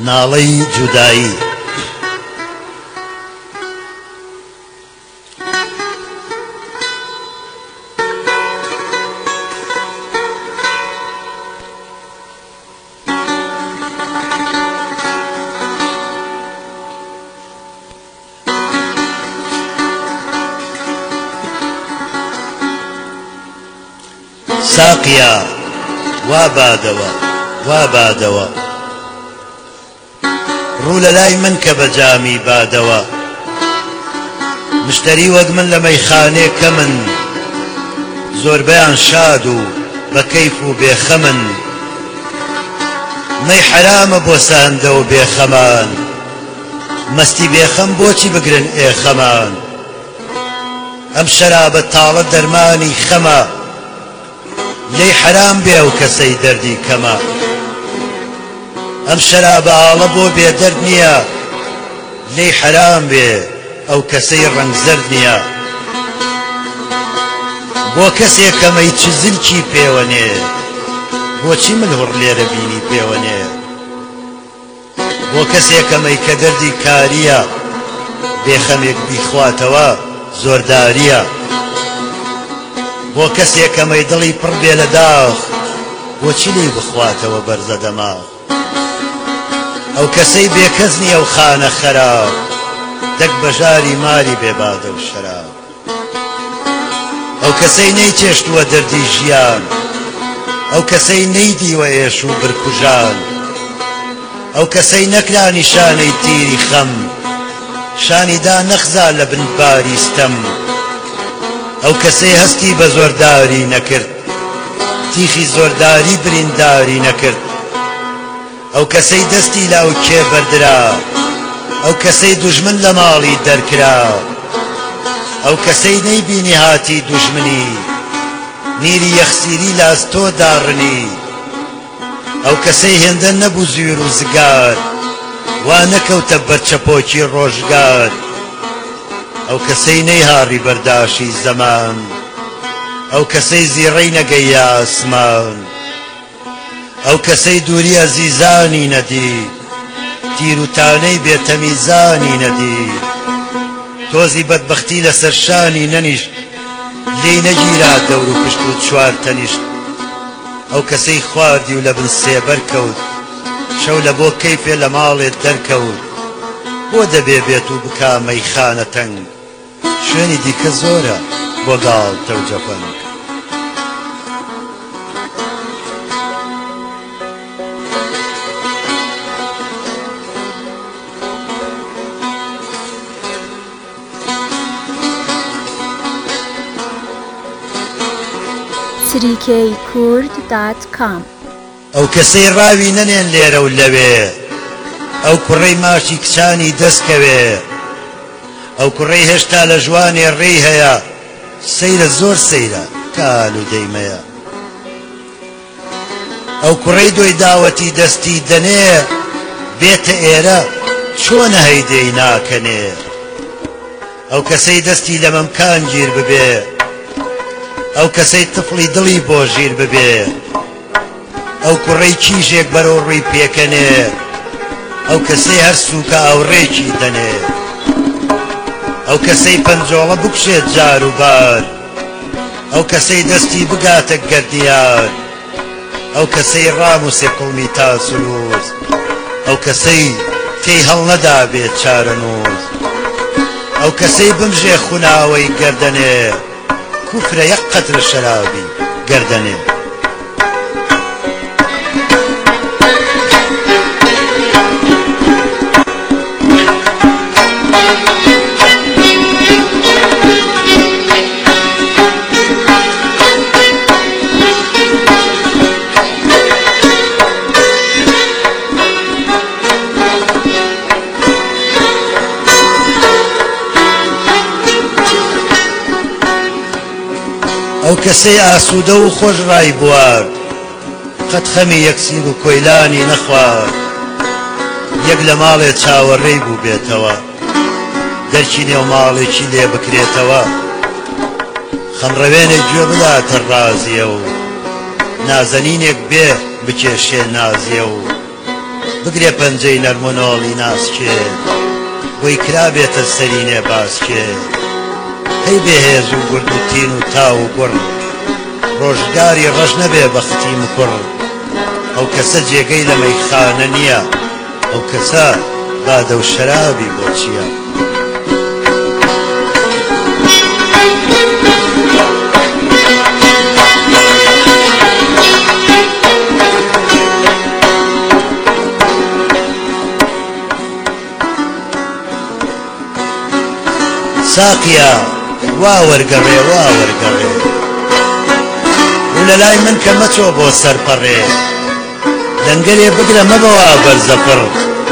ناڵەی جودایی ساقیا وابادەوە ڕوو لە لای من کە بە جامی بادەوە مشتری وەک من لە مەیخانێ کە من زۆربەیان شاد و بە کەیف و بێخەمن مەی حرامە بۆ ساندە و بێخەمان مەستی بێخەم بۆچی بگرن ئێخەمان ئەم شەرابە تاڵە دەرمانی خەمە لێی حرام بێ ئەو کەسەی دەردی کەمە ئەم شەرابە ئاڵە بۆ بێدەرد نییە لێی حرام بێ ئەو کەسەی ڕەنگزەرد نییە بۆ کەسێک کەمەی چ زلکی پێوەنێ بۆچی من هوڕ لێرە بینی پێوەنێ بۆ کەسێک کەمەی کە دەردی کاریە بێخەمێک بیخواتەوە زۆرداریە بۆ کەسێک کەمەی دڵی پڕ بێ لە داخ بۆچی لێی بخواتەوە بەرزە دەماغ ئەو کەسەی بێکەس نییە و خانە خەراب دەک بەژاری ماری بێبادە و شەراب ئەو کەسەی نەیچێشتووە دەردی ژیان ئەو کەسەی نەیدیوە ئێش و برکوژان ئەو کەسەی نەکرا نیشانەی تیری خەم شانیدا نەخزا لە بنباری ستەم ئەو کەسەی هەستی بە زۆرداری نەکرد تیخی زۆرداری برینداری نەکرد ئەو کەسەی دەستی لاو کێ بەردرا ئەو کەسەی دوژمن لە ماڵی دەرکرا ئەو کەسەی نەیبینی هاتی دوژمنی میری یەخسیری لاستۆ داڕنی ئەو کەسەی هێندە نەبوو زویر و زگار وا نەکەوتە بەرچەپۆکی ڕۆژگار ئەو کەسەی نەیهاڕی بەرداشی زەمان ئەو کەسەی زیڕەی نەگەیە ئاسمان ئەو کەسەی دووری ئەزیزانی نەدی تیر و تانەی بێتەمیزانی نەدی تۆزی بەدبەختی لەسەر شانی نەنیشت لێی نەگیرا دەور و پشت و چوار تەنیشت ئەو کەسەی خواردی و لە بن سێبەر کەوت شەو لە بۆ کەیفێ لە ماڵێت دەرکەوت بۆ دەبێ بێت و بکا مەیخانە تەنگ شوێنی دیکە زۆرە بۆ گاڵ تەوجەفەنگ ChriKurd.com ئەو کەسەی ڕاوی نەنێن لێرە و لەوێ ئەو کوڕەی ماشی کچانی دەستکەوێ ئەو کوڕەی هێشتا لە ژوانێ ڕێی هەیە سەیرە زۆر سەیرە کال و دەیمەیە ئەو کوڕەی دۆی داوەتی دەستی دەنێ بێتە ئێرە چۆنە هەیدەی ناکەنێ ئەو کەسەی دەستی لە مەمکان گیر ببێ ئەو کەسەی تفڵی دڵی بۆ ژیر ببێ ئەو کوڕەی کیژێک بەرەو ڕووی پێکەنێ ئەو کەسەی هەر سووکە ئاوڕێکی دەنێ ئەو کەسەی پەنجۆڵە بکشێت جار و بار ئەو کەسەی دەستی بگاتە گەردیار ئەو کەسەی ڕاموسێ قوڵمی تاسلوز ئەو کەسەی تێی هەڵ نەدا بێت چارەنووز ئەو کەسەی بمژێ خوناوەی گەردەنێ کوفرە یەک قەترە شەرابی گەردەنێ ئەو کەسەی ئاسوودە و خۆش ڕای بوارد قەت خەمی یەکسیر و کۆیلانی نەخوارد یەک لە ماڵێ چاوەڕێی بوو بێتەوە دەرکی نێو ماڵێکی لێ بکرێتەوە خەمڕەوێنێک گوێ بداتە ڕازیە و نازەنینێک بێ بکێشێ نازیە و بگرێ پەنجەی نەرمۆنۆڵی ناسکێت بۆی کرابێتە سەرینێ باسکێت هەی بێهێز و گورد و تین و تاو و گوڕ ڕۆژگاری ڕەش نەبێ بەختی مکوڕ ئەو کەسە جێگەی لە مەیخانە نییە ئەو کەسە بادە و شەرابی بۆ چییە ساقیا وا وەرگەڕێ وا وەرگەڕێ و لە لای من کە مەچۆ بۆ سەرپەڕێ لەنگەرێ بگرە مەبەوە بەرزەپڕ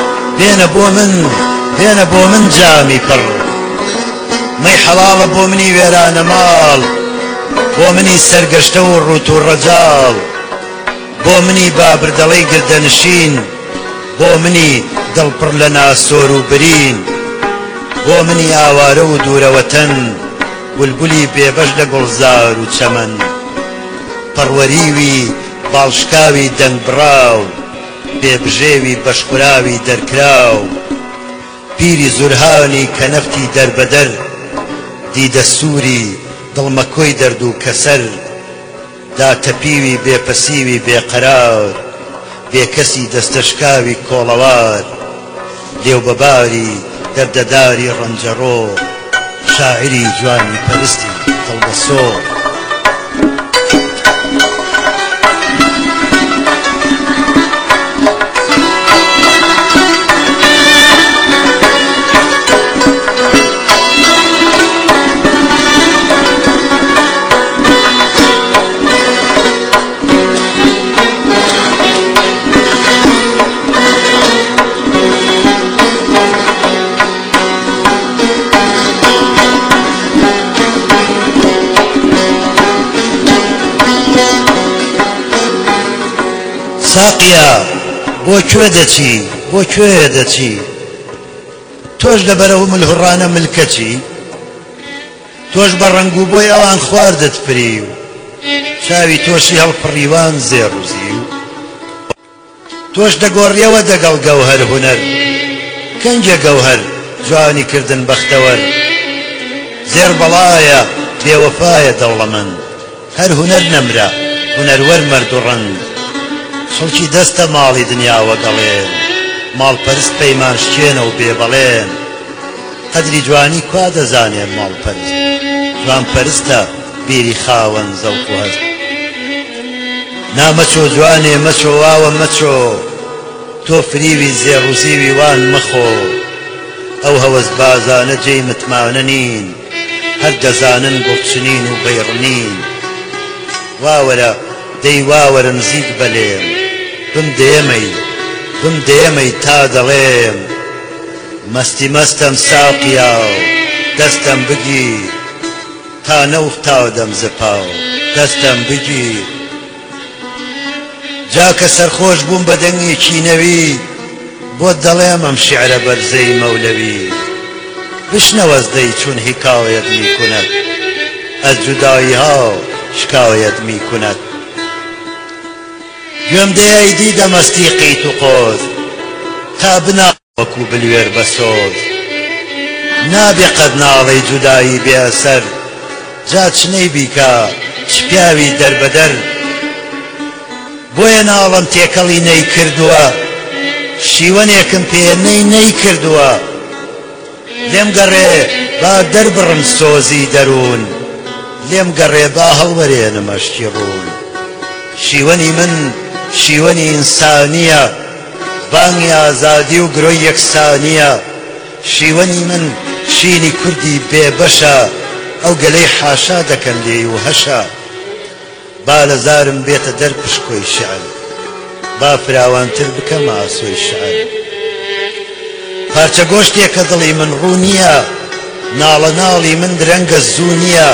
بێنە بۆ من جامی پڕ مەی حەڵاڵە بۆ منی وێرانە ماڵ بۆ منی سەرگەشتە و ڕوت و ڕەجاڵ بۆ منی بابردەڵەی گردەنشین بۆ منی دڵپڕ لە ناسۆر و برین بۆ منی ئاوارە و دوورەوەتەن بولبولی بێبەش لە گوڵزار و چەمەن پەڕوەریوی باڵشکاوی دەنگ بڕاو بێبژێوی بەشخوراوی دەرکراو پیری زورهانی کەنەفتی دەربەدەر دیدە سووری دڵمەکۆی دەرد و کەسەر داتەپیوی بێپەسیوی بێقەرار بێکەسی دەستەشکاوی کۆڵەوار لێو بەباری دەردەداری ڕەنجەڕۆ شاعری جوانی پەرستی دڵبەسۆ ساقیا بۆ کوێ دەچی بۆ کوێ دەچی تۆش لەبەرەوە ملهوڕانە ملکەچی تۆش بە ڕەنگ و بۆی ئەوان خواردت پری و چاوی تۆشی هەڵپڕیوان زێڕوزی و تۆش دەگۆڕیەوە دەگەڵ گەوهەر هونەر کەنجە گەوهەر جوانی کردن بەختەوەر زێر بەڵایە بێوەفایە دەوڵەمەند هەر هونەر نەمرە هونەروەر مەرد و ڕەند خەڵکی دەستە ماڵی دنیاوە گەڵێن ماڵپەرست پەیمانشکێنە و بێبەڵێن قەدری جوانی کوا دەزانێن ماڵپەرست جوانپەرستە بیری خاوەن زەوق و هەست نامەچۆ جوانێ مەچۆ واوە مەچۆ تۆ فریوی زێڕوزیوی وان مەخۆ ئەو هەوەس بازانە جێی متمانە نین هەر دەزانن گوڵچنین و بەیڕنین واوەرە دەی واوەرە نزیک بەلێم بم دێمەی تا دەڵێم مەستی مەستەم ساقیا و دەستەم بگیر تا نەوفتاودەم زپاو دەستەم بگیر جاکە سەرخۆش بووم بە دەنگێکی نەوی بۆ دەڵێم ئەم شیعرە بەرزەی مەولەوی بشنەوەزدەی چون حکایەت میکند از جوداییها شکایەت میکند گوێم دەیای دیدە مەستی قیت و قۆز تا بنا وەکو بلوێر بەسۆز نابێ قەت ناڵەی جودایی بێ ئەسەر جا چنەی بیکە چ پیاوی دەربەدەر بۆیە ناڵم تێکەڵی نەی کردووە شیوەنێکم پێ نەی کردووە لێم گەڕێ با دەربڕم سۆزی دەروون لێم گەڕێ با هەڵوەرێنم ئەشتی ڕوون شیوەنی من شیوەنی ئینسانیە بانگی ئازادی و گرۆی یەکسانیە شیوەنی من شینی کوردی بێبەشە ئەو گەلەی حاشا دەکەن لێی و هەشە با لە زارم بێتە دەر پشکۆی شعر با فراوانتر بکەم ئاسۆی شعر پارچە گۆشتێکە دڵی من ڕوو نییە ناڵە ناڵی من درەنگە زوو نییە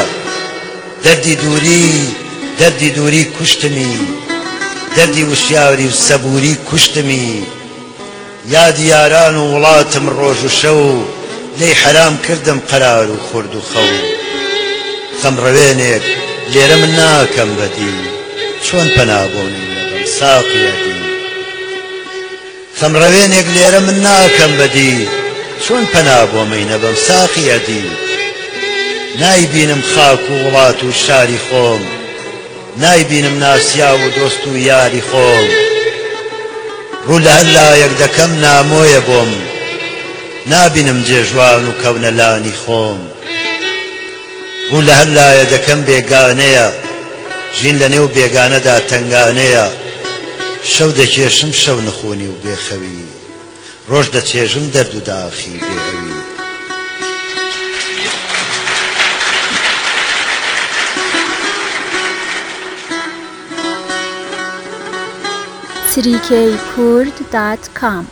دەردی دووری کوشتمی دەردی وشیاوری و سەبووری کوشتمی یادی یاران و وڵاتم ڕۆژ و شەو لێی حەرام کردم قەرار و خورد و خەو خەمڕەوێنێک لێرە من ناکەم بەدی چۆن پەنا بۆنی لەبەم ساقیەتی سەمڕەوێنێک لێرە من ناکەم بەدی چۆن پەنا بۆ مەینە بەم ساقی ئەدی نایبینم خاک و وڵات و شاری خۆم نایبینم ناسیا و دۆست و یاری خۆم ڕوو لە هەر لایەک دەکەم نامۆیە بۆم نابینم جێژوان و کەونە لانی خۆم ڕوو لە هەر لایە دەکەم بێگانەیە ژین لە نێو بێگانەدا تەنگانەیە شەو دەکێشم شەو نخۆنی و بێخەوی ڕۆژ دەچێژم دەرد و داخی بێهەوی 3kkurd.com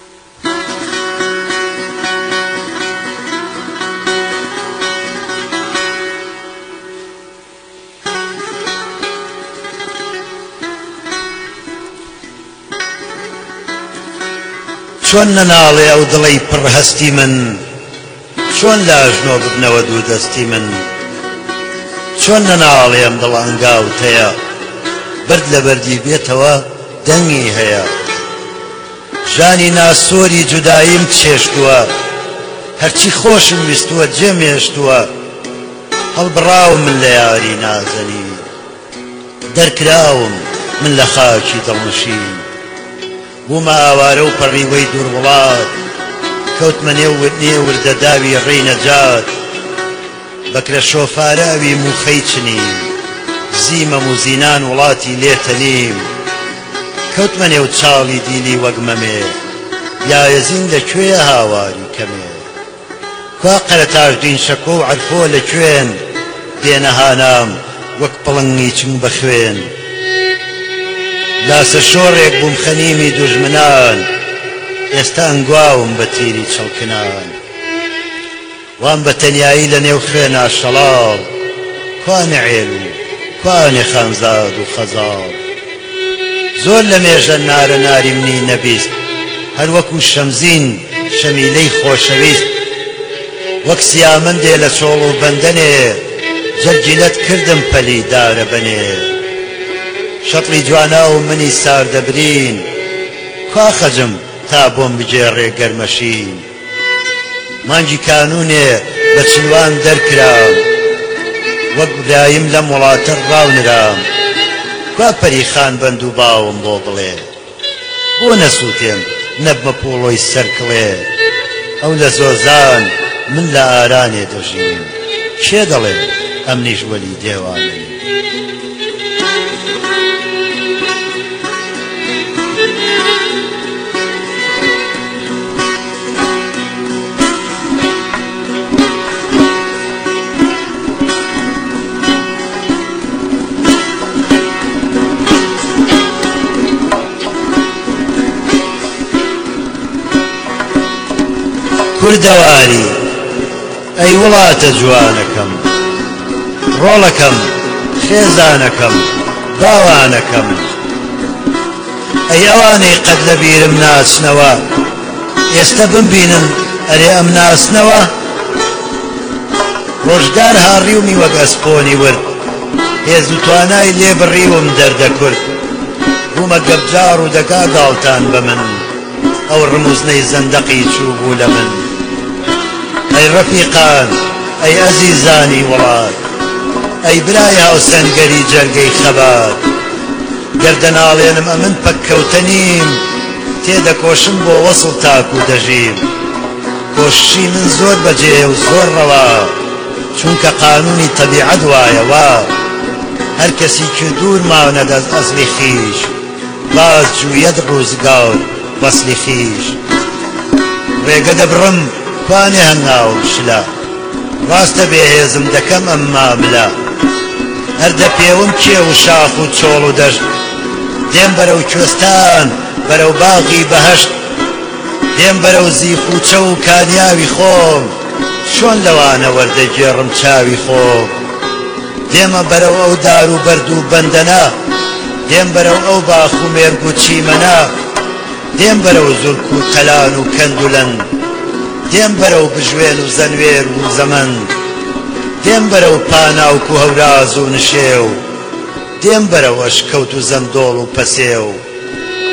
چۆن نەناڵێ ئەو دڵەی پڕ هەستی من چۆن لاژنۆ ببنەوە دوو دەستی من چۆن نەناڵێ ئەم دڵ ئەنگاوتەیە برد لە بەردی بێتەوە دەنگی هەیە ژانی ناسۆری جوداییم چێشتووە هەرچی خۆشم ویستووە جێمێشتووە هەڵبڕاوم من لە یاری نازەنی دەرکراوم من لە خاکی دڵنشین بوومە ئاوارە و پەڕیوەی دوور وڵات کەوتمە نێو وردەداوی ڕێی نەجات بەکرە شۆفاراوی موخەی چنین زیمەم و زینان وڵاتی لێتەنیم کەوتمە نێو چاڵی دیلی وەک مەمێ یایەزین لەکوێیە هاواری کەمێ کوا قەرەتاژدین شەکۆ و عەرفۆ لەکوێن دێنەهانام وەک پڵنگی چنگ بە خوێن لاسە شۆڕێک بووم خەنیمی دوژمنان ئێستا ئەنگواوم بە تیری چەڵکنان وام بە تەنیایی لە نێو خوێنا شەڵاڵ کوانێ عێل و کوانێ خانزاد و خەزاڵ زۆر لە مێژە نارە ناریمنی نەبیست هەر وەکو شەمزین شەمیلەی خۆشەویست وەک سیامەندێ لە چۆڵ و بەندەنێ جەرگیلەت کردم پەلی دارە بەنێ شەڵی جوانا و منی ساردەبرین کوا خەجم تا بۆم بجێڕێ گەرمەشین مانگی کانونێ بە چیوان دەرکرام وەک برایم لەم وڵاتە ڕاونرام کوا پەریخان بەند و باوم بۆ بڵێ بۆ نەسووتێم نەبمە پۆڵۆی سەرکڵێ ئەو لە زۆزان من لە ئارانێ دەژین کێ دەڵێ ئەمنیش وەلی دێوانێ کوردەواری ئەی وڵاتە جوانەکەم ڕۆڵەکەم خێزانەکەم باوانەکەم ئەی ئەوانەی قەت لە بیرم ناچنەوە ئێستا بمبینن ئەرێ ئەم ناسنەوە ڕۆژگار هاڕیومی وەک ئەسپۆنی ورد هێز و توانای لێبڕیوم دەردەکورد بوومە گەبجار و دەکا گاڵتان بە من ئەو ڕموزنەی زەندەقی چوو بوو لە من ئەی ڕەفیقان ئەی ئەزیزانی وڵات ئەی برای هاوسەنگەری جەرگەی خەبات گەردەناڵێنم ئەمن پەککەوتە نیم تێدەکۆشم بۆ وەسڵ تاک و دەژیم کۆششی من زۆر بەجێ و زۆر ڕەوا چونکە قانونی تەبیعەت وایەوە هەر کەسی کردوور ماونە دەست ئەسلی خیش باز جوویەت ڕووزگاور وەسلی خیش ڕێگە دەبڕم کوانێ هەنگاوم شلا ڕاستە بێهێزم دەکەم ئەم ماملە هەردە پێوم کێ و شاخ و چۆڵ و دەشت دێم بەرەو کوێستان بەرەو باغی بەهەشت دێم بەرەو زیف و چە و کانیاوی خۆم چۆن لەوانە وەردەگێڕم چاوی خۆم دێمە بەرەو ئەو دار و بەرد و بەندەنە دێم بەرەو ئەو باخ و مێرگ و چیمەنە دێم بەرەو زورک و تەلان و کەندولەن دێم بەرەو بژوێن و زەنوێر و زەمەند دێم بەرەو پاناوک و هەوراز و نشێو دێم بەرەو ئەشکەوت و زەندۆڵ و پەسێو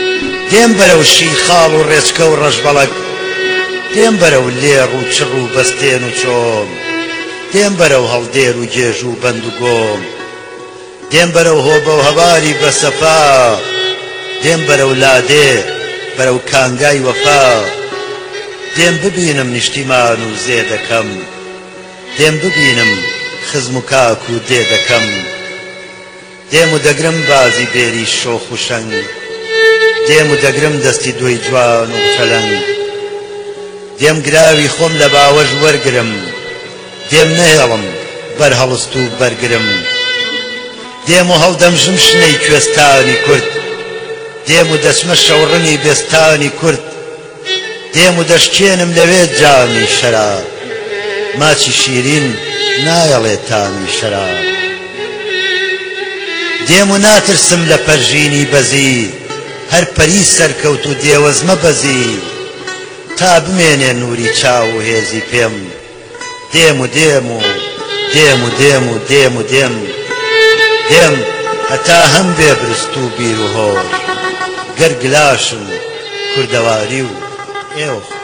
دێم بەرەو شی خاڵ و ڕێچکە و ڕەشبەڵک دێم بەرەو لێڕ و چڕ و بەستێن و چۆم دێم بەرەو هەڵدێر و گێژ و بەند و گۆم دێم بەرەو هۆبە و هەواری بەسەفا دێم بەرەو لادێ بەرەو کانگای وەفا دێم ببینم نیشتیمان و زێ دەکەم دێم ببینم خزم و کاک و دێ دەکەم دێم و دەگرم بازی بێری شۆخ و شەنگ دێم و دەگرم دەستی دۆی جوان و چەلەنگ دێم گراوی خۆم لە باوەژ وەرگرم دێم نەهێڵم بەر هەڵست و بەرگرم دێم و هەڵدەمژم شنەی کوێستانی کورد دێم و دەچمە شەوڕنی بێستانی کورد دێم و دەشکێنم لەوێ جامی شەراب ماچی شیرین نایەڵێ تامی شەراب دێم و ناترسم لە پەرژینی بەزی هەر پەری سەرکەوت و دێوەزمە بەزی تا بمێنێ نووری چاو و هێزی پێم دێم و دێم و دێم و دێم و دێم و دێم دێم هەتا هەم بێ برست و بیر و هۆش گەر گلاشم کوردەواری و ئێوە